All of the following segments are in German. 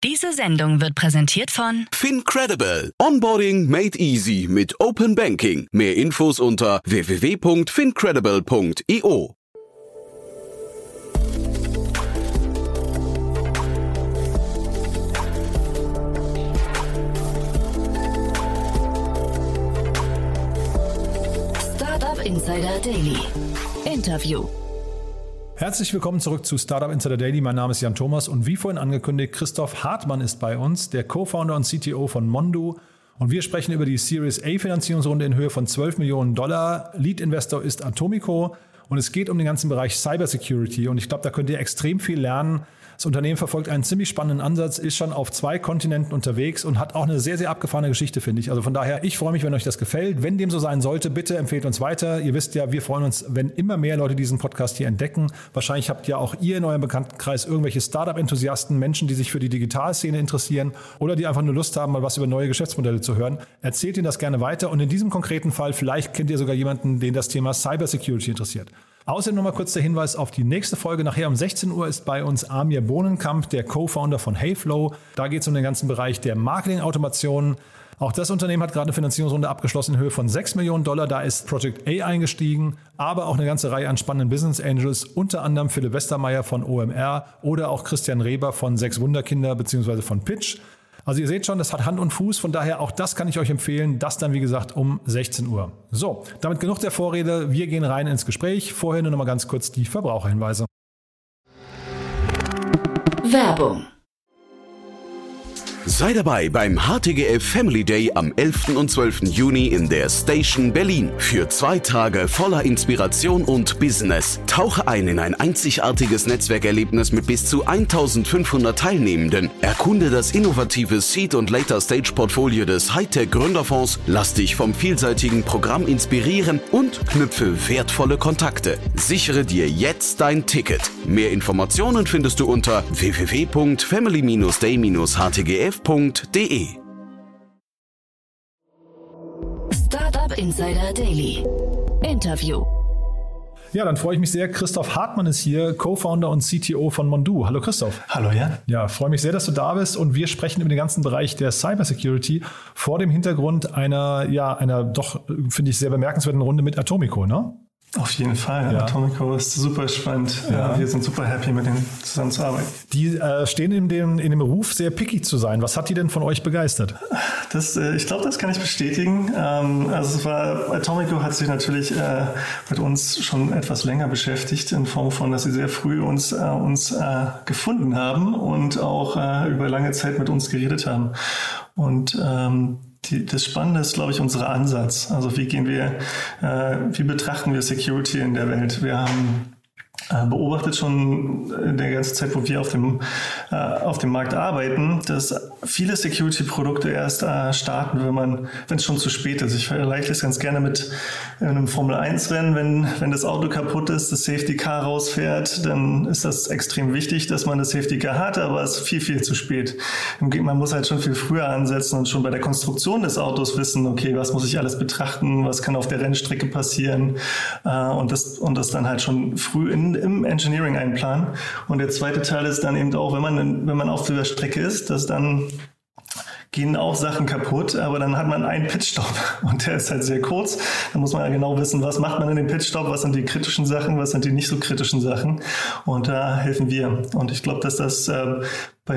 Diese Sendung wird präsentiert von FinCredible. Onboarding made easy mit Open Banking. Mehr Infos unter www.fincredible.io. Startup Insider Daily. Interview. Herzlich willkommen zurück zu Startup Insider Daily. Mein Name ist Jan Thomas und wie vorhin angekündigt, Christoph Hartmann ist bei uns, der Co-Founder und CTO von Mondu. Und wir sprechen über die Series A Finanzierungsrunde in Höhe von $12 Millionen. Lead-Investor ist Atomico und es geht um den ganzen Bereich Cybersecurity. Und ich glaube, da könnt ihr extrem viel lernen. Das Unternehmen verfolgt einen ziemlich spannenden Ansatz, ist schon auf 2 Kontinenten unterwegs und hat auch eine sehr, sehr abgefahrene Geschichte, finde ich. Also von daher, ich freue mich, wenn euch das gefällt. Wenn dem so sein sollte, bitte empfehlt uns weiter. Ihr wisst ja, wir freuen uns, wenn immer mehr Leute diesen Podcast hier entdecken. Wahrscheinlich habt ja auch ihr in eurem Bekanntenkreis irgendwelche Startup-Enthusiasten, Menschen, die sich für die Digitalszene interessieren oder die einfach nur Lust haben, mal was über neue Geschäftsmodelle zu hören. Erzählt ihnen das gerne weiter und in diesem konkreten Fall, vielleicht kennt ihr sogar jemanden, den das Thema Cybersecurity interessiert. Außerdem nochmal kurz der Hinweis auf die nächste Folge. Nachher um 16 Uhr ist bei uns Amir Bohnenkamp, der Co-Founder von Heyflow. Da geht es um den ganzen Bereich der Marketing-Automation. Auch das Unternehmen hat gerade eine Finanzierungsrunde abgeschlossen in Höhe von $6 Millionen. Da ist Project A eingestiegen, aber auch eine ganze Reihe an spannenden Business Angels, unter anderem Philipp Westermeier von OMR oder auch Christian Reber von 6 Wunderkinder bzw. von Pitch. Also ihr seht schon, das hat Hand und Fuß, von daher auch das kann ich euch empfehlen, das dann wie gesagt um 16 Uhr. So, damit genug der Vorrede, wir gehen rein ins Gespräch. Vorher nur noch mal ganz kurz die Verbraucherhinweise. Werbung. Sei dabei beim HTGF Family Day am 11. und 12. Juni in der Station Berlin. Für 2 Tage voller Inspiration und Business. Tauche ein in ein einzigartiges Netzwerkerlebnis mit bis zu 1500 Teilnehmenden. Erkunde das innovative Seed- und Later-Stage-Portfolio des Hightech-Gründerfonds. Lass dich vom vielseitigen Programm inspirieren und knüpfe wertvolle Kontakte. Sichere dir jetzt dein Ticket. Mehr Informationen findest du unter www.family-day-htgf.de. Startup Insider Daily. Interview. Ja, dann freue ich mich sehr. Christoph Hartmann ist hier, Co-Founder und CTO von Mondu. Hallo Christoph. Hallo Jan. Ja, freue mich sehr, dass du da bist und wir sprechen über den ganzen Bereich der Cybersecurity vor dem Hintergrund einer doch, finde ich, sehr bemerkenswerten Runde mit Atomico, ne? Auf jeden Fall. Ja. Atomico ist super spannend. Ja. Wir sind super happy, mit denen zusammenzuarbeiten. Die stehen in dem Ruf, sehr picky zu sein. Was hat die denn von euch begeistert? Ich glaube, das kann ich bestätigen. Atomico hat sich natürlich mit uns schon etwas länger beschäftigt, in Form von, dass sie sehr früh uns gefunden haben und auch über lange Zeit mit uns geredet haben. Und das Spannende ist, glaube ich, unser Ansatz. Also wie betrachten wir Security in der Welt? Wir haben beobachtet schon in der ganzen Zeit, wo wir auf dem Markt arbeiten, dass viele Security-Produkte erst starten, wenn es schon zu spät ist. Ich vergleiche das ganz gerne mit einem Formel-1-Rennen. Wenn das Auto kaputt ist, das Safety-Car rausfährt, dann ist das extrem wichtig, dass man das Safety-Car hat, aber es ist viel, viel zu spät. Man muss halt schon viel früher ansetzen und schon bei der Konstruktion des Autos wissen, okay, was muss ich alles betrachten, was kann auf der Rennstrecke passieren und das dann halt schon früh im Engineering einplanen. Und der zweite Teil ist dann eben auch, wenn man auf der Strecke ist, dass dann gehen auch Sachen kaputt, aber dann hat man einen Pitstop und der ist halt sehr kurz. Da muss man ja genau wissen, was macht man in dem Pitstop, was sind die kritischen Sachen, was sind die nicht so kritischen Sachen und da helfen wir. Und ich glaube, dass das bei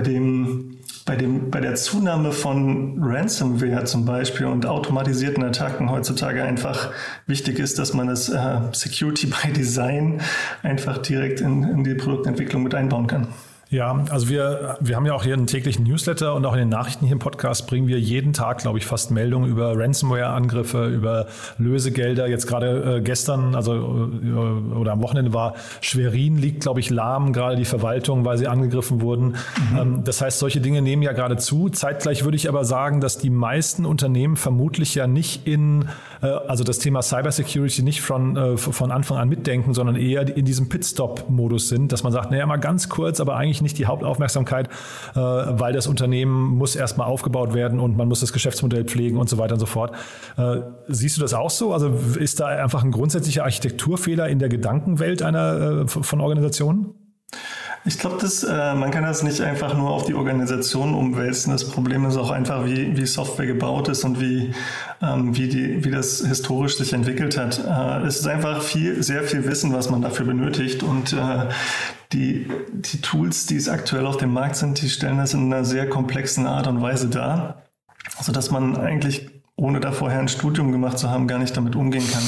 der Zunahme von Ransomware zum Beispiel und automatisierten Attacken heutzutage einfach wichtig ist, dass man das Security by Design einfach direkt in die Produktentwicklung mit einbauen kann. Ja, also wir haben ja auch hier einen täglichen Newsletter und auch in den Nachrichten hier im Podcast bringen wir jeden Tag, glaube ich, fast Meldungen über Ransomware-Angriffe, über Lösegelder. Jetzt gerade gestern, oder am Wochenende war Schwerin, liegt, glaube ich, lahm, gerade die Verwaltung, weil sie angegriffen wurden. Das heißt, solche Dinge nehmen ja gerade zu. Zeitgleich würde ich aber sagen, dass die meisten Unternehmen vermutlich ja nicht also das Thema Cybersecurity nicht von Anfang an mitdenken, sondern eher in diesem Pitstop-Modus sind, dass man sagt, naja, mal ganz kurz, aber eigentlich nicht die Hauptaufmerksamkeit, weil das Unternehmen muss erstmal aufgebaut werden und man muss das Geschäftsmodell pflegen und so weiter und so fort. Siehst du das auch so? Also ist da einfach ein grundsätzlicher Architekturfehler in der Gedankenwelt von Organisationen? Ich glaube, man kann das nicht einfach nur auf die Organisation umwälzen. Das Problem ist auch einfach, wie Software gebaut ist und wie das historisch sich entwickelt hat. Es ist einfach sehr viel Wissen, was man dafür benötigt, und die Tools, die es aktuell auf dem Markt sind, die stellen das in einer sehr komplexen Art und Weise dar, sodass man eigentlich, ohne da vorher ein Studium gemacht zu haben, gar nicht damit umgehen kann.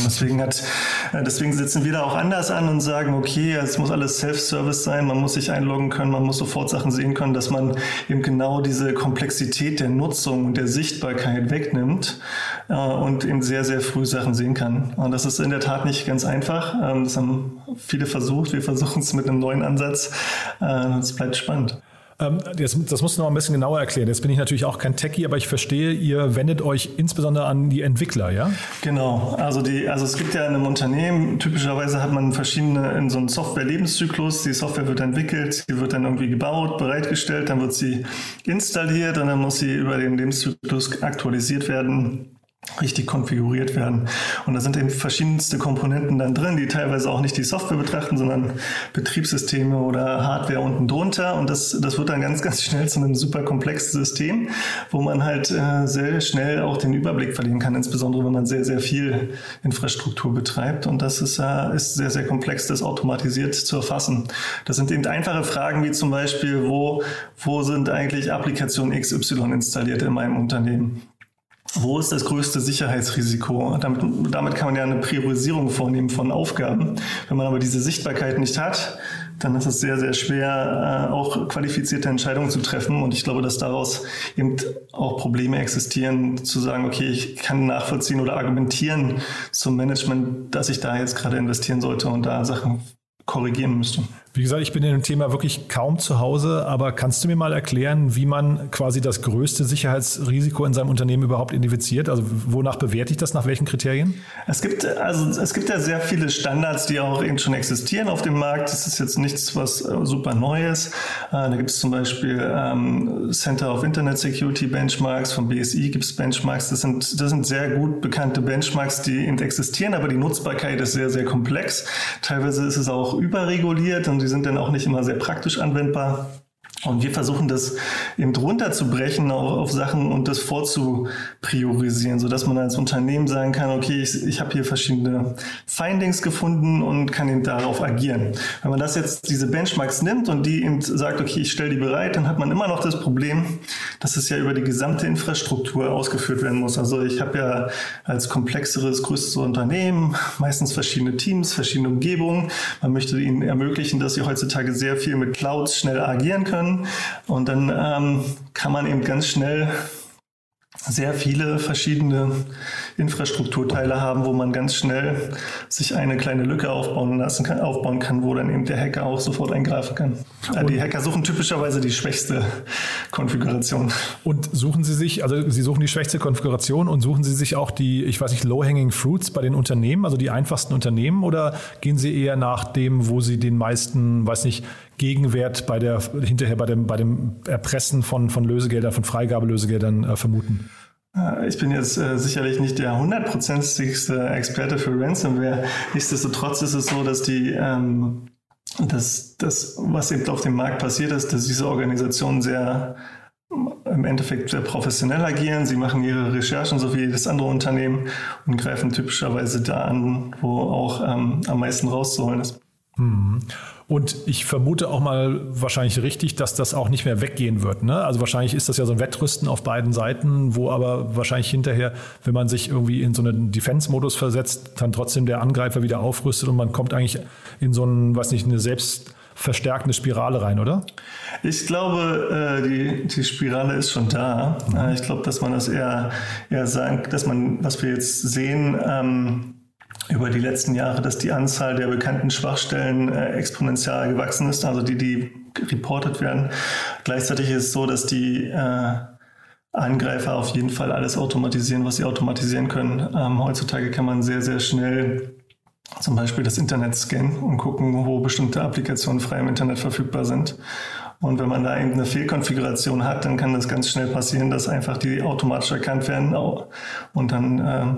Deswegen setzen wir da auch anders an und sagen, okay, es muss alles Self-Service sein, man muss sich einloggen können, man muss sofort Sachen sehen können, dass man eben genau diese Komplexität der Nutzung und der Sichtbarkeit wegnimmt und eben sehr, sehr früh Sachen sehen kann. Und das ist in der Tat nicht ganz einfach. Das haben viele versucht. Wir versuchen es mit einem neuen Ansatz. Es bleibt spannend. Das musst du noch ein bisschen genauer erklären. Jetzt bin ich natürlich auch kein Techie, aber ich verstehe, ihr wendet euch insbesondere an die Entwickler, ja? Genau. Also es gibt ja in einem Unternehmen, typischerweise hat man verschiedene in so einem Software-Lebenszyklus. Die Software wird entwickelt, sie wird dann irgendwie gebaut, bereitgestellt, dann wird sie installiert und dann muss sie über den Lebenszyklus aktualisiert werden, richtig konfiguriert werden. Und da sind eben verschiedenste Komponenten dann drin, die teilweise auch nicht die Software betrachten, sondern Betriebssysteme oder Hardware unten drunter. Und das wird dann ganz, ganz schnell zu einem super komplexen System, wo man halt sehr schnell auch den Überblick verlieren kann, insbesondere wenn man sehr, sehr viel Infrastruktur betreibt. Und das ist sehr, sehr komplex, das automatisiert zu erfassen. Das sind eben einfache Fragen wie zum Beispiel, wo sind eigentlich Applikationen XY installiert in meinem Unternehmen? Wo ist das größte Sicherheitsrisiko? Damit kann man ja eine Priorisierung vornehmen von Aufgaben. Wenn man aber diese Sichtbarkeit nicht hat, dann ist es sehr, sehr schwer, auch qualifizierte Entscheidungen zu treffen. Und ich glaube, dass daraus eben auch Probleme existieren, zu sagen, okay, ich kann nachvollziehen oder argumentieren zum Management, dass ich da jetzt gerade investieren sollte und da Sachen korrigieren müsste. Wie gesagt, ich bin in dem Thema wirklich kaum zu Hause, aber kannst du mir mal erklären, wie man quasi das größte Sicherheitsrisiko in seinem Unternehmen überhaupt identifiziert? Also wonach bewerte ich das, nach welchen Kriterien? Es gibt ja sehr viele Standards, die auch eben schon existieren auf dem Markt. Das ist jetzt nichts, was super Neues. Da gibt es zum Beispiel Center of Internet Security Benchmarks, vom BSI gibt es Benchmarks. Das sind sehr gut bekannte Benchmarks, die eben existieren, aber die Nutzbarkeit ist sehr, sehr komplex. Teilweise ist es auch überreguliert und die sind dann auch nicht immer sehr praktisch anwendbar. Und wir versuchen das eben runterzubrechen auf Sachen und das vorzupriorisieren, sodass man als Unternehmen sagen kann, okay, ich habe hier verschiedene Findings gefunden und kann eben darauf agieren. Wenn man diese Benchmarks nimmt und die eben sagt, okay, ich stelle die bereit, dann hat man immer noch das Problem, dass es ja über die gesamte Infrastruktur ausgeführt werden muss. Also ich habe ja als komplexeres, größeres Unternehmen meistens verschiedene Teams, verschiedene Umgebungen. Man möchte ihnen ermöglichen, dass sie heutzutage sehr viel mit Clouds schnell agieren können. Und dann kann man eben ganz schnell sehr viele verschiedene Infrastrukturteile haben, wo man ganz schnell sich eine kleine Lücke aufbauen kann, wo dann eben der Hacker auch sofort eingreifen kann. Die Hacker suchen typischerweise die schwächste Konfiguration. Und Sie suchen die schwächste Konfiguration und suchen Sie sich auch die, low-hanging fruits bei den Unternehmen, also die einfachsten Unternehmen, oder gehen Sie eher nach dem, wo Sie den meisten, Gegenwert hinterher bei dem Erpressen von Lösegeldern, von Freigabelösegeldern vermuten? Ich bin jetzt sicherlich nicht der 100%igste Experte für Ransomware. Nichtsdestotrotz ist es so, dass das, was eben auf dem Markt passiert ist, dass diese Organisationen im Endeffekt sehr professionell agieren. Sie machen ihre Recherchen, so wie jedes andere Unternehmen, und greifen typischerweise da an, wo auch am meisten rauszuholen ist. Und ich vermute auch mal wahrscheinlich richtig, dass das auch nicht mehr weggehen wird, ne? Also wahrscheinlich ist das ja so ein Wettrüsten auf beiden Seiten, wo aber wahrscheinlich hinterher, wenn man sich irgendwie in so einen Defense-Modus versetzt, dann trotzdem der Angreifer wieder aufrüstet und man kommt eigentlich in so eine selbstverstärkende Spirale rein, oder? Ich glaube, die Spirale ist schon da. Ich glaube, dass man das eher sagt, was wir jetzt sehen, über die letzten Jahre, dass die Anzahl der bekannten Schwachstellen exponentiell gewachsen ist, also die reportet werden. Gleichzeitig ist es so, dass die Angreifer auf jeden Fall alles automatisieren, was sie automatisieren können. Heutzutage kann man sehr, sehr schnell zum Beispiel das Internet scannen und gucken, wo bestimmte Applikationen frei im Internet verfügbar sind. Und wenn man da eben eine Fehlkonfiguration hat, dann kann das ganz schnell passieren, dass einfach die automatisch erkannt werden und dann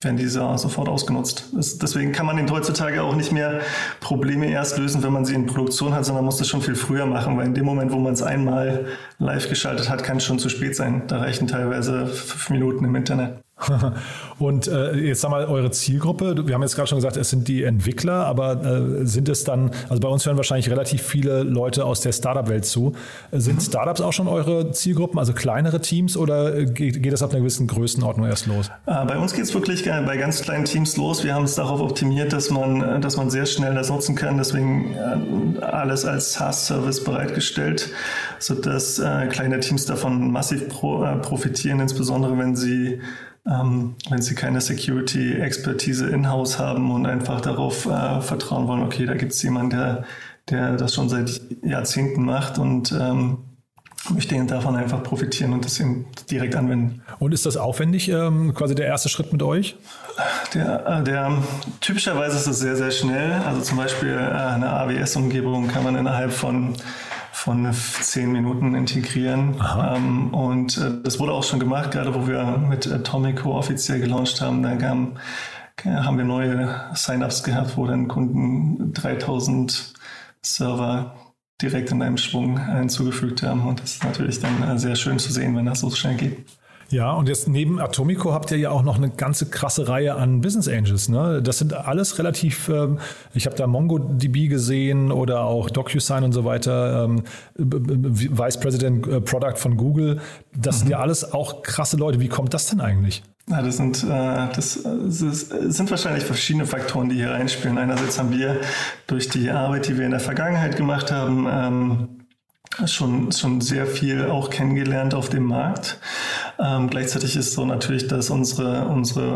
werden diese sofort ausgenutzt. Deswegen kann man heutzutage auch nicht mehr Probleme erst lösen, wenn man sie in Produktion hat, sondern muss das schon viel früher machen, weil in dem Moment, wo man es einmal live geschaltet hat, kann es schon zu spät sein. Da reichen teilweise 5 Minuten im Internet. Und jetzt sag mal, eure Zielgruppe, wir haben jetzt gerade schon gesagt, es sind die Entwickler, aber sind es dann, also bei uns hören wahrscheinlich relativ viele Leute aus der Startup-Welt zu. Sind Startups auch schon eure Zielgruppen, also kleinere Teams, oder geht das ab einer gewissen Größenordnung erst los? Bei uns geht es wirklich bei ganz kleinen Teams los. Wir haben es darauf optimiert, dass man sehr schnell das nutzen kann, deswegen alles als SaaS-Service bereitgestellt, sodass kleine Teams davon massiv profitieren, insbesondere wenn sie keine Security-Expertise in-house haben und einfach darauf vertrauen wollen, okay, da gibt es jemanden, der das schon seit Jahrzehnten macht und möchte davon einfach profitieren und das eben direkt anwenden. Und ist das aufwendig, quasi der erste Schritt mit euch? Typischerweise ist es sehr, sehr schnell. Also zum Beispiel eine AWS-Umgebung kann man innerhalb von 10 Minuten integrieren. Und das wurde auch schon gemacht, gerade wo wir mit Atomico offiziell gelauncht haben. Da haben wir neue Sign-ups gehabt, wo dann Kunden 3000 Server direkt in einem Schwung hinzugefügt haben. Und das ist natürlich dann sehr schön zu sehen, wenn das so schnell geht. Ja, und jetzt neben Atomico habt ihr ja auch noch eine ganze krasse Reihe an Business Angels, ne? Das sind alles relativ, ich habe da MongoDB gesehen oder auch DocuSign und so weiter, Vice President Product von Google. Das sind ja alles auch krasse Leute. Wie kommt das denn eigentlich? Ja, das sind wahrscheinlich verschiedene Faktoren, die hier reinspielen. Einerseits haben wir durch die Arbeit, die wir in der Vergangenheit gemacht haben, schon sehr viel auch kennengelernt auf dem Markt. Gleichzeitig ist so natürlich, dass unsere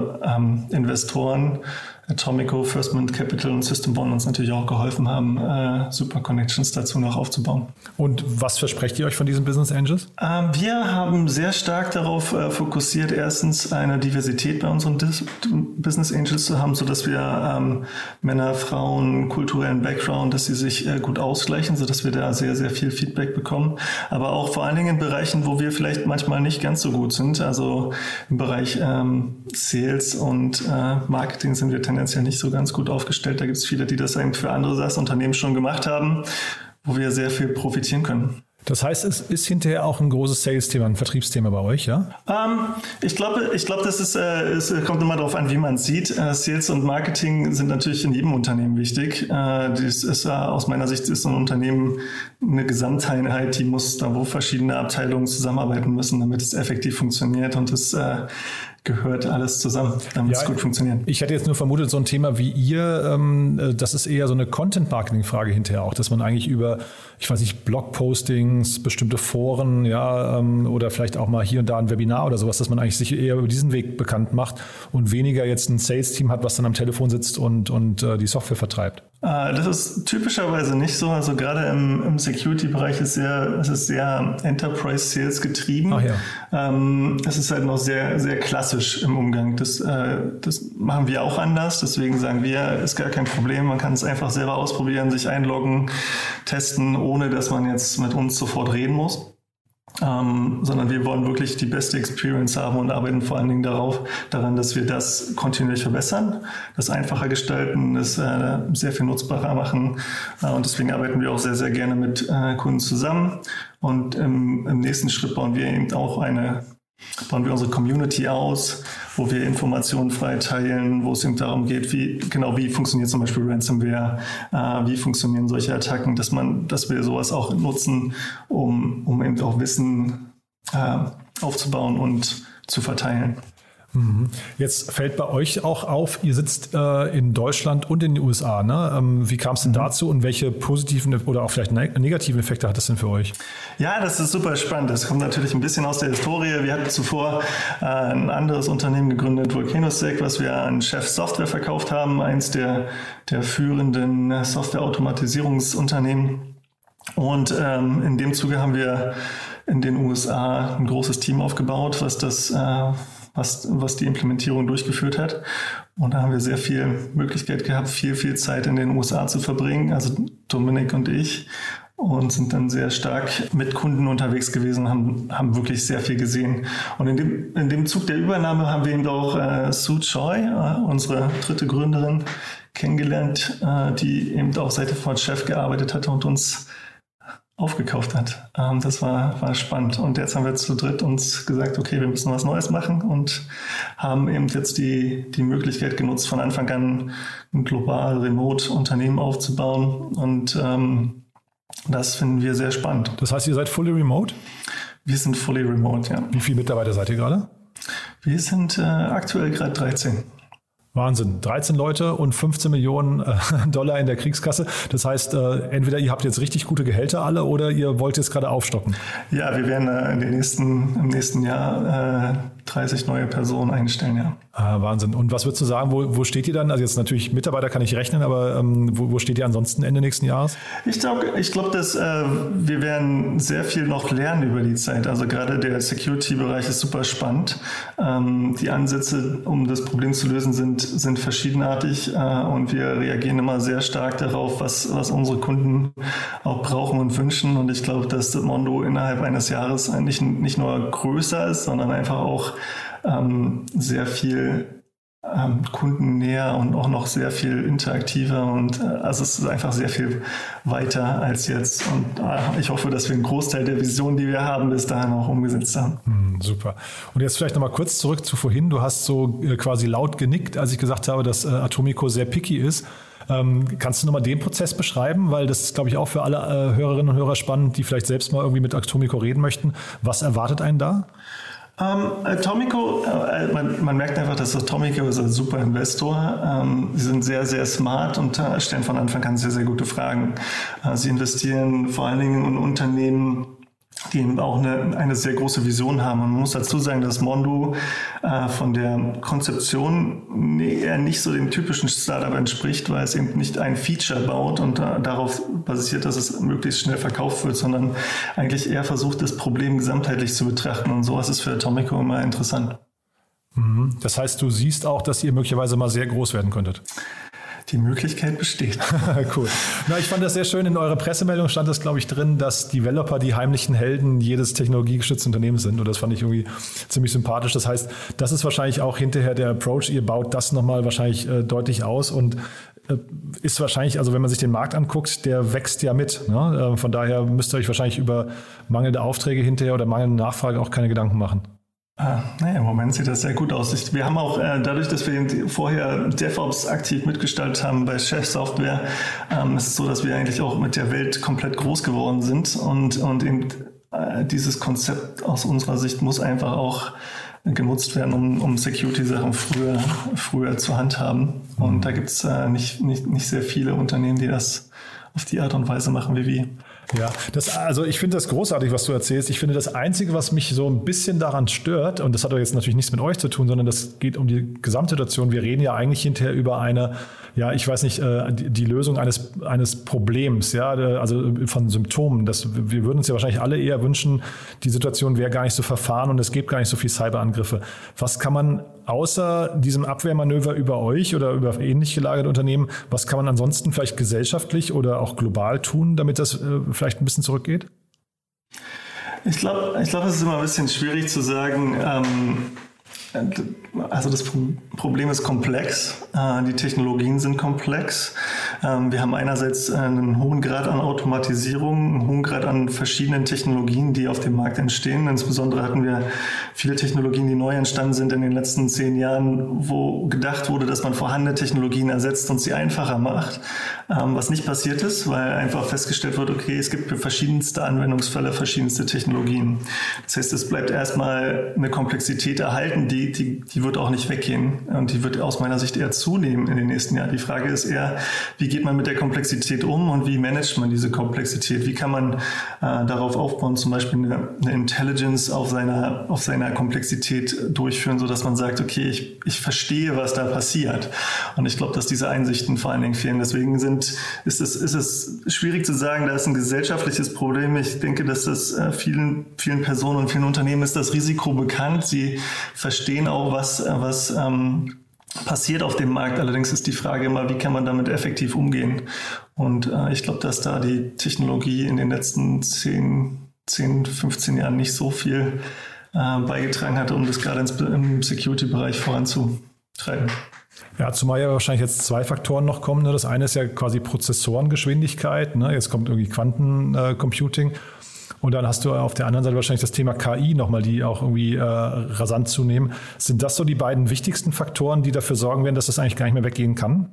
Investoren Atomico, First Mint Capital und System1 uns natürlich auch geholfen haben, super Connections dazu noch aufzubauen. Und was versprecht ihr euch von diesen Business Angels? Wir haben sehr stark darauf fokussiert, erstens eine Diversität bei unseren Business Angels zu haben, sodass wir Männer, Frauen, kulturellen Background, dass sie sich gut ausgleichen, sodass wir da sehr, sehr viel Feedback bekommen. Aber auch vor allen Dingen in Bereichen, wo wir vielleicht manchmal nicht ganz so gut sind. Also im Bereich Sales und Marketing sind wir tendenziell nicht so ganz gut aufgestellt. Da gibt es viele, die das eigentlich für andere SaaS-Unternehmen schon gemacht haben, wo wir sehr viel profitieren können. Das heißt, es ist hinterher auch ein großes Sales-Thema, ein Vertriebsthema bei euch, ja? Ich glaube, das ist, es kommt immer darauf an, wie man es sieht. Sales und Marketing sind natürlich in jedem Unternehmen wichtig. Das ist, aus meiner Sicht ist so ein Unternehmen eine Gesamteinheit, die muss da, wo verschiedene Abteilungen zusammenarbeiten müssen, damit es effektiv funktioniert, und das gehört alles zusammen, damit es gut funktioniert. Ich hätte jetzt nur vermutet, so ein Thema wie ihr, das ist eher so eine Content-Marketing-Frage hinterher auch, dass man eigentlich über, ich weiß nicht, Blogpostings, bestimmte Foren, ja, oder vielleicht auch mal hier und da ein Webinar oder sowas, dass man eigentlich sich eher über diesen Weg bekannt macht und weniger jetzt ein Sales-Team hat, was dann am Telefon sitzt und die Software vertreibt. Das ist typischerweise nicht so. Also gerade im Security-Bereich ist es sehr Enterprise-Sales getrieben. Ach ja. Es ist halt noch sehr, sehr klassisch im Umgang. Das machen wir auch anders. Deswegen sagen wir, ist gar kein Problem. Man kann es einfach selber ausprobieren, sich einloggen, testen, ohne dass man jetzt mit uns sofort reden muss. Sondern wir wollen wirklich die beste Experience haben und arbeiten vor allen Dingen daran, dass wir das kontinuierlich verbessern, das einfacher gestalten, das sehr viel nutzbarer machen, und deswegen arbeiten wir auch sehr, sehr gerne mit Kunden zusammen, und im nächsten Schritt bauen wir unsere Community aus, wo wir Informationen frei teilen, wo es eben darum geht, wie funktioniert zum Beispiel Ransomware, wie funktionieren solche Attacken, dass wir sowas auch nutzen, um eben auch Wissen aufzubauen und zu verteilen. Jetzt fällt bei euch auch auf, ihr sitzt in Deutschland und in den USA. Ne? Wie kam es denn dazu und welche positiven oder auch vielleicht negativen Effekte hat das denn für euch? Ja, das ist super spannend. Das kommt natürlich ein bisschen aus der Historie. Wir hatten zuvor ein anderes Unternehmen gegründet, Volcanosec, was wir an Chef Software verkauft haben, eins der führenden Software-Automatisierungsunternehmen. Und in dem Zuge haben wir in den USA ein großes Team aufgebaut, was die Implementierung durchgeführt hat. Und da haben wir sehr viel Möglichkeit gehabt, viel Zeit in den USA zu verbringen, also Dominik und ich. und sind dann sehr stark mit Kunden unterwegs gewesen, haben wirklich sehr viel gesehen. Und in dem Zug der Übernahme haben wir eben auch Sue Choi, unsere dritte Gründerin, kennengelernt, die eben auch Seite von Chef gearbeitet hat und uns aufgekauft hat. Das war spannend. Und jetzt haben wir zu dritt uns gesagt, okay, wir müssen was Neues machen und haben eben jetzt die Möglichkeit genutzt, von Anfang an ein global Remote-Unternehmen aufzubauen. Und das finden wir sehr spannend. Das heißt, ihr seid fully remote? Wir sind fully remote, ja. Wie viele Mitarbeiter seid ihr gerade? Wir sind aktuell gerade 13. Wahnsinn. 13 Leute und 15 Millionen Dollar in der Kriegskasse. Das heißt, entweder ihr habt jetzt richtig gute Gehälter alle oder ihr wollt jetzt gerade aufstocken. Ja, wir werden im nächsten Jahr 30 neue Personen einstellen, ja. Wahnsinn. Und was würdest du sagen, wo steht ihr dann? Also jetzt natürlich Mitarbeiter kann ich rechnen, aber wo steht ihr ansonsten Ende nächsten Jahres? Ich glaube, dass wir werden sehr viel noch lernen über die Zeit. Also gerade der Security-Bereich ist super spannend. Die Ansätze, um das Problem zu lösen, sind verschiedenartig und wir reagieren immer sehr stark darauf, was unsere Kunden auch brauchen und wünschen. Und ich glaube, dass Mondo innerhalb eines Jahres eigentlich nicht nur größer ist, sondern einfach auch sehr viel kundennäher und auch noch sehr viel interaktiver und also es ist einfach sehr viel weiter als jetzt und ich hoffe, dass wir einen Großteil der Vision, die wir haben, bis dahin auch umgesetzt haben. Super. Und jetzt vielleicht nochmal kurz zurück zu vorhin. Du hast so quasi laut genickt, als ich gesagt habe, dass Atomico sehr picky ist. Kannst du nochmal den Prozess beschreiben? Weil das ist, glaube ich, auch für alle Hörerinnen und Hörer spannend, die vielleicht selbst mal irgendwie mit Atomico reden möchten. Was erwartet einen da? Atomico, man merkt einfach, dass Atomico ist ein super Investor. Sie sind sehr, sehr smart und stellen von Anfang an sehr, sehr gute Fragen. Sie investieren vor allen Dingen in Unternehmen, die eben auch eine sehr große Vision haben. Und man muss dazu sagen, dass Mondo von der Konzeption eher nicht so dem typischen Startup entspricht, weil es eben nicht ein Feature baut und darauf basiert, dass es möglichst schnell verkauft wird, sondern eigentlich eher versucht, das Problem gesamtheitlich zu betrachten. Und sowas ist für Atomico immer interessant. Das heißt, du siehst auch, dass ihr möglicherweise mal sehr groß werden könntet. Die Möglichkeit besteht. Cool. Na, ich fand das sehr schön. In eurer Pressemeldung stand das, glaube ich, drin, dass Developer die heimlichen Helden jedes technologiegestützten Unternehmens sind. Und das fand ich irgendwie ziemlich sympathisch. Das heißt, das ist wahrscheinlich auch hinterher der Approach. Ihr baut das nochmal wahrscheinlich deutlich aus und ist wahrscheinlich, also wenn man sich den Markt anguckt, der wächst ja mit. Ne? Von daher müsst ihr euch wahrscheinlich über mangelnde Aufträge hinterher oder mangelnde Nachfrage auch keine Gedanken machen. Naja, im Moment sieht das sehr gut aus. Wir haben auch, dadurch, dass wir vorher DevOps aktiv mitgestaltet haben bei Chef Software, ist es so, dass wir eigentlich auch mit der Welt komplett groß geworden sind und eben dieses Konzept aus unserer Sicht muss einfach auch genutzt werden, um Security-Sachen früher zu handhaben. Und da gibt es nicht sehr viele Unternehmen, die das auf die Art und Weise machen wie wir. Ja, also ich finde das großartig, was du erzählst. Ich finde, das Einzige, was mich so ein bisschen daran stört, und das hat aber jetzt natürlich nichts mit euch zu tun, sondern das geht um die Gesamtsituation. Wir reden ja eigentlich hinterher über eine, ja, ich weiß nicht, die Lösung eines Problems, ja, also von Symptomen. Wir würden uns ja wahrscheinlich alle eher wünschen, die Situation wäre gar nicht so verfahren und es gibt gar nicht so viel Cyberangriffe. Was kann man außer diesem Abwehrmanöver über euch oder über ähnlich gelagerte Unternehmen, was kann man ansonsten vielleicht gesellschaftlich oder auch global tun, damit das vielleicht ein bisschen zurückgeht? Ich glaube, es ist immer ein bisschen schwierig zu sagen, also das Problem ist komplex, die Technologien sind komplex. Wir haben einerseits einen hohen Grad an Automatisierung, einen hohen Grad an verschiedenen Technologien, die auf dem Markt entstehen. Insbesondere hatten wir viele Technologien, die neu entstanden sind in den letzten 10 Jahren, wo gedacht wurde, dass man vorhandene Technologien ersetzt und sie einfacher macht. Was nicht passiert ist, weil einfach festgestellt wird, okay, es gibt für verschiedenste Anwendungsfälle verschiedenste Technologien. Das heißt, es bleibt erstmal eine Komplexität erhalten, die wird auch nicht weggehen und die wird aus meiner Sicht eher zunehmen in den nächsten Jahren. Die Frage ist eher, wie geht man mit der Komplexität um und wie managt man diese Komplexität? Wie kann man darauf aufbauen, zum Beispiel eine Intelligence auf seiner Komplexität durchführen, sodass man sagt, okay, ich verstehe, was da passiert. Und ich glaube, dass diese Einsichten vor allen Dingen fehlen. Deswegen ist es schwierig zu sagen, da ist ein gesellschaftliches Problem. Ich denke, dass das vielen Personen und vielen Unternehmen ist das Risiko bekannt. Sie verstehen auch, was passiert auf dem Markt. Allerdings ist die Frage immer, wie kann man damit effektiv umgehen? Und ich glaube, dass da die Technologie in den letzten 10, 15 Jahren nicht so viel beigetragen hat, um das gerade im Security-Bereich voranzutreiben. Ja, zumal ja wahrscheinlich jetzt 2 Faktoren noch kommen. Das eine ist ja quasi Prozessorengeschwindigkeit. Jetzt kommt irgendwie Quantencomputing. Und dann hast du auf der anderen Seite wahrscheinlich das Thema KI nochmal, die auch irgendwie rasant zunehmen. Sind das so die beiden wichtigsten Faktoren, die dafür sorgen werden, dass das eigentlich gar nicht mehr weggehen kann?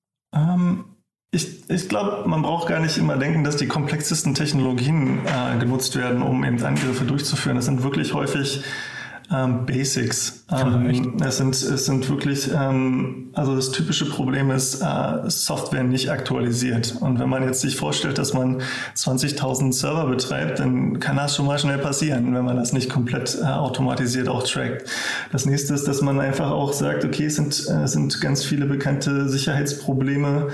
Ich glaube, man braucht gar nicht immer denken, dass die komplexesten Technologien genutzt werden, um eben Angriffe durchzuführen. Das sind wirklich häufig Basics. Es sind wirklich, also das typische Problem ist, Software nicht aktualisiert. Und wenn man jetzt sich vorstellt, dass man 20.000 Server betreibt, dann kann das schon mal schnell passieren, wenn man das nicht komplett automatisiert auch trackt. Das nächste ist, dass man einfach auch sagt, okay, es sind ganz viele bekannte Sicherheitsprobleme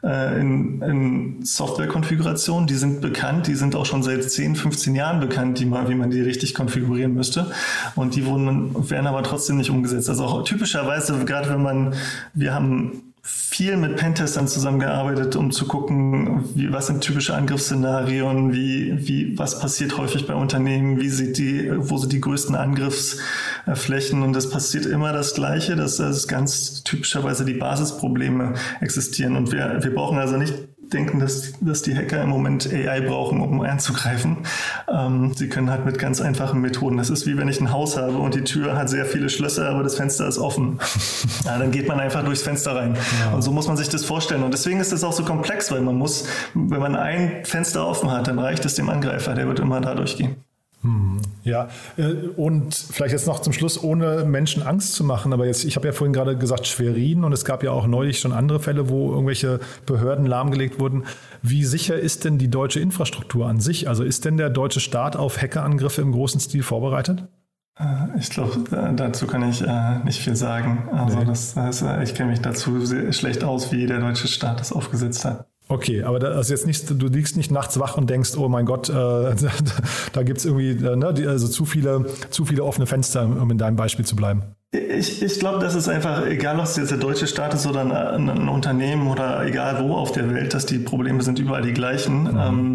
in Softwarekonfigurationen, die sind bekannt, die sind auch schon seit 10, 15 Jahren bekannt, wie man die richtig konfigurieren müsste. Und die werden aber trotzdem nicht umgesetzt. Also auch typischerweise, gerade wir haben viel mit Pentestern zusammengearbeitet, um zu gucken, was sind typische Angriffsszenarien, was passiert häufig bei Unternehmen, wo sind die größten Angriffsflächen, und es passiert immer das Gleiche, dass ganz typischerweise die Basisprobleme existieren, und wir brauchen also nicht denken, dass die Hacker im Moment AI brauchen, um einzugreifen. Sie können halt mit ganz einfachen Methoden. Das ist wie wenn ich ein Haus habe und die Tür hat sehr viele Schlösser, aber das Fenster ist offen. Ja, dann geht man einfach durchs Fenster rein. Ja. Und so muss man sich das vorstellen. Und deswegen ist das auch so komplex, weil wenn man ein Fenster offen hat, dann reicht es dem Angreifer. Der wird immer da durchgehen. Ja, und vielleicht jetzt noch zum Schluss, ohne Menschen Angst zu machen, aber ich habe ja vorhin gerade gesagt Schwerin, und es gab ja auch neulich schon andere Fälle, wo irgendwelche Behörden lahmgelegt wurden. Wie sicher ist denn die deutsche Infrastruktur an sich? Also ist denn der deutsche Staat auf Hackerangriffe im großen Stil vorbereitet? Ich glaube, dazu kann ich nicht viel sagen. Also nee. Ich kenne mich dazu sehr schlecht aus, wie der deutsche Staat das aufgesetzt hat. Okay, aber du liegst nicht nachts wach und denkst, oh mein Gott, da gibt es irgendwie also zu viele offene Fenster, um in deinem Beispiel zu bleiben. Ich glaube, das ist einfach, egal ob es jetzt der deutsche Staat ist oder ein Unternehmen oder egal wo auf der Welt, dass die Probleme sind überall die gleichen.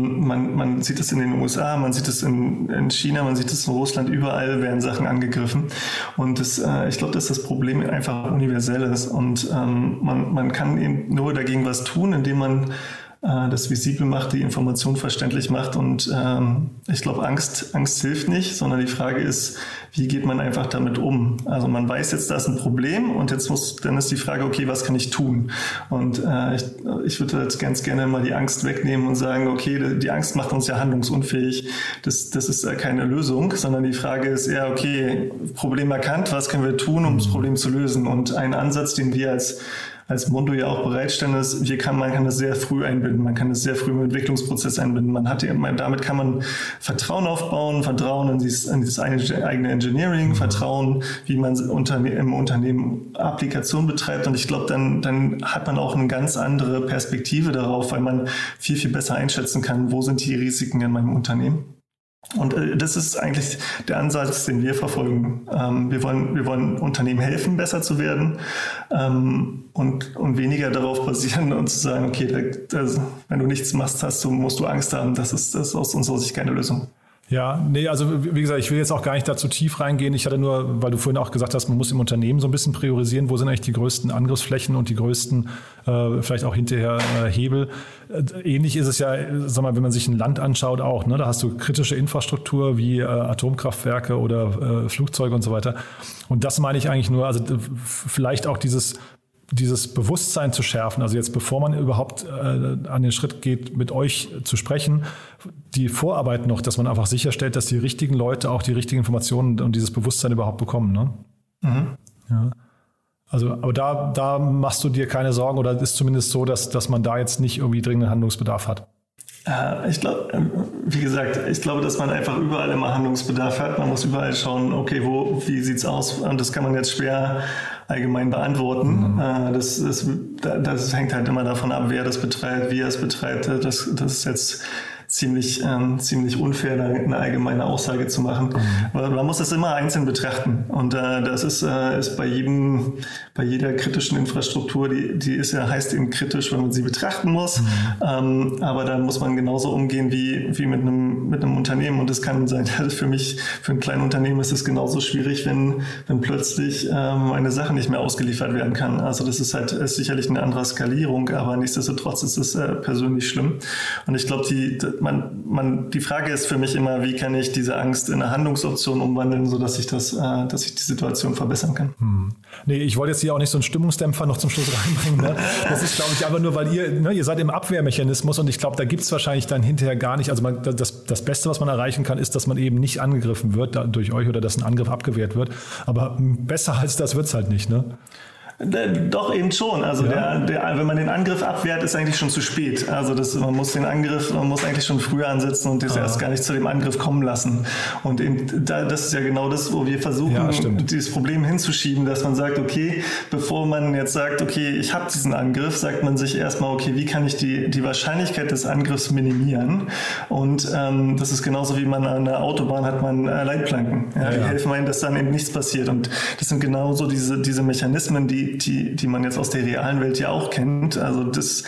Man sieht es in den USA, man sieht es in China, man sieht es in Russland, überall werden Sachen angegriffen. Und ich glaube, dass das Problem einfach universell ist. Und man kann eben nur dagegen was tun, indem man das visibel macht, die Information verständlich macht. Und ich glaube, Angst hilft nicht, sondern die Frage ist, wie geht man einfach damit um? Also man weiß jetzt, da ist ein Problem, und dann ist die Frage, okay, was kann ich tun? Und ich würde jetzt ganz gerne mal die Angst wegnehmen und sagen, okay, die Angst macht uns ja handlungsunfähig. Das ist keine Lösung, sondern die Frage ist eher, okay, Problem erkannt, was können wir tun, um das Problem zu lösen? Und ein Ansatz, den wir als Mondo ja auch bereitstellen, ist, man kann das sehr früh einbinden, man kann das sehr früh im Entwicklungsprozess einbinden. Damit kann man Vertrauen aufbauen, Vertrauen in dieses eigene Engineering, Vertrauen, wie man im Unternehmen Applikationen betreibt. Und ich glaube, dann hat man auch eine ganz andere Perspektive darauf, weil man viel, viel besser einschätzen kann, wo sind die Risiken in meinem Unternehmen. Und das ist eigentlich der Ansatz, den wir verfolgen. Wir wollen Unternehmen helfen, besser zu werden, und weniger darauf basieren und zu sagen, okay, wenn du nichts machst, musst du Angst haben. Das ist aus unserer Sicht keine Lösung. Ja, nee, also wie gesagt, ich will jetzt auch gar nicht da zu tief reingehen. Ich hatte nur, weil du vorhin auch gesagt hast, man muss im Unternehmen so ein bisschen priorisieren, wo sind eigentlich die größten Angriffsflächen und die größten, vielleicht auch hinterher Hebel. Ähnlich ist es ja, sag mal, wenn man sich ein Land anschaut auch, ne? Da hast du kritische Infrastruktur wie Atomkraftwerke oder Flugzeuge und so weiter. Und das meine ich eigentlich nur, also vielleicht auch dieses Bewusstsein zu schärfen, also jetzt bevor man überhaupt an den Schritt geht, mit euch zu sprechen, die Vorarbeit noch, dass man einfach sicherstellt, dass die richtigen Leute auch die richtigen Informationen und dieses Bewusstsein überhaupt bekommen. Ne? Mhm. Ja. Also, aber da machst du dir keine Sorgen, oder ist zumindest so, dass man da jetzt nicht irgendwie dringenden Handlungsbedarf hat? Ich glaube, wie gesagt, dass man einfach überall immer Handlungsbedarf hat. Man muss überall schauen, okay, wie sieht's aus? Und das kann man jetzt schwer allgemein beantworten. Das hängt halt immer davon ab, wer das betreibt, wie er es betreibt. Das ist jetzt ziemlich unfair, da eine allgemeine Aussage zu machen. Weil man muss das immer einzeln betrachten. Und das ist bei jeder kritischen Infrastruktur, die ist ja heißt eben kritisch, wenn man sie betrachten muss. Aber da muss man genauso umgehen wie mit einem Unternehmen. Und es kann sein, für ein kleines Unternehmen ist es genauso schwierig, wenn plötzlich eine Sache nicht mehr ausgeliefert werden kann. Also das ist sicherlich eine andere Skalierung, aber nichtsdestotrotz ist es persönlich schlimm. Und ich glaube, die Frage ist für mich immer, wie kann ich diese Angst in eine Handlungsoption umwandeln, sodass ich die Situation verbessern kann. Nee, ich wollte jetzt hier auch nicht so einen Stimmungsdämpfer noch zum Schluss reinbringen. Ne? Das ist, glaube ich, aber nur, weil ihr seid im Abwehrmechanismus und ich glaube, da gibt es wahrscheinlich dann hinterher gar nicht, also das Beste, was man erreichen kann, ist, dass man eben nicht angegriffen wird durch euch oder dass ein Angriff abgewehrt wird. Aber besser als das wird es halt nicht, ne? Doch, eben schon. Also wenn man den Angriff abwehrt, ist eigentlich schon zu spät. Also man muss eigentlich schon früher ansetzen und das erst gar nicht zu dem Angriff kommen lassen. Und eben das ist ja genau das, wo wir versuchen, dieses Problem hinzuschieben, dass man sagt, okay, bevor man jetzt sagt, okay, ich habe diesen Angriff, sagt man sich erstmal, okay, wie kann ich die Wahrscheinlichkeit des Angriffs minimieren? Und das ist genauso wie man an der Autobahn hat man Leitplanken. Die helfen einem, dass dann eben nichts passiert. Und das sind genauso diese Mechanismen, die man jetzt aus der realen Welt ja auch kennt. Also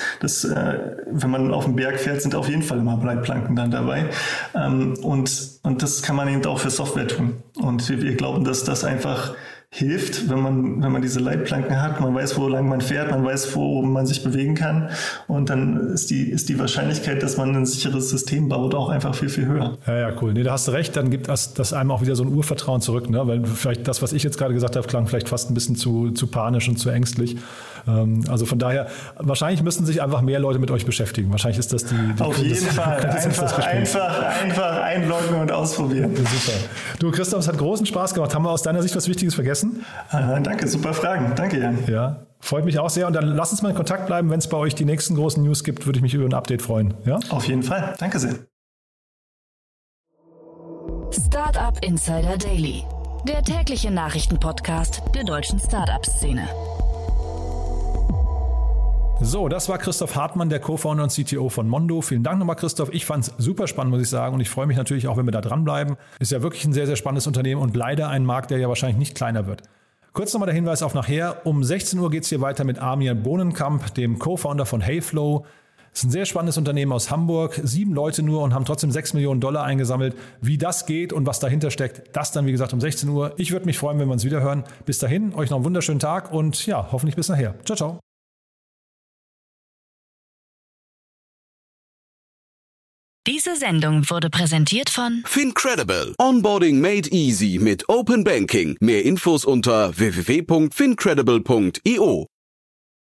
wenn man auf den Berg fährt, sind auf jeden Fall immer Leitplanken dann dabei. Und das kann man eben auch für Software tun. Und wir glauben, dass das einfach hilft, wenn man diese Leitplanken hat. Man weiß, wo lang man fährt, man weiß, wo man sich bewegen kann. Und dann ist die Wahrscheinlichkeit, dass man ein sicheres System baut, auch einfach viel, viel höher. Ja, cool. Nee, da hast du recht. Dann gibt das einem auch wieder so ein Urvertrauen zurück. Ne? Weil vielleicht das, was ich jetzt gerade gesagt habe, klang vielleicht fast ein bisschen zu panisch und zu ängstlich. Also von daher, wahrscheinlich müssten sich einfach mehr Leute mit euch beschäftigen. Wahrscheinlich ist das die Auf jeden Fall. Einfach einloggen und ausprobieren. Ja, super. Du, Christoph, es hat großen Spaß gemacht. Haben wir aus deiner Sicht was Wichtiges vergessen? Danke, super Fragen. Danke, Jan. Ja, freut mich auch sehr. Und dann lass uns mal in Kontakt bleiben. Wenn es bei euch die nächsten großen News gibt, würde ich mich über ein Update freuen. Ja? Auf jeden Fall. Danke sehr. Startup Insider Daily, der tägliche Nachrichtenpodcast der deutschen Startup-Szene. So, das war Christoph Hartmann, der Co-Founder und CTO von Mondo. Vielen Dank nochmal, Christoph. Ich fand es super spannend, muss ich sagen. Und ich freue mich natürlich auch, wenn wir da dranbleiben. Ist ja wirklich ein sehr, sehr spannendes Unternehmen und leider ein Markt, der ja wahrscheinlich nicht kleiner wird. Kurz nochmal der Hinweis auf nachher. Um 16 Uhr geht es hier weiter mit Amir Bohnenkamp, dem Co-Founder von Heyflow. Das ist ein sehr spannendes Unternehmen aus Hamburg. 7 Leute nur und haben trotzdem $6 Millionen eingesammelt. Wie das geht und was dahinter steckt, das dann, wie gesagt, um 16 Uhr. Ich würde mich freuen, wenn wir uns wieder hören. Bis dahin, euch noch einen wunderschönen Tag und ja, hoffentlich bis nachher. Ciao, ciao. Diese Sendung wurde präsentiert von FinCredible. Onboarding made easy mit Open Banking. Mehr Infos unter www.fincredible.io.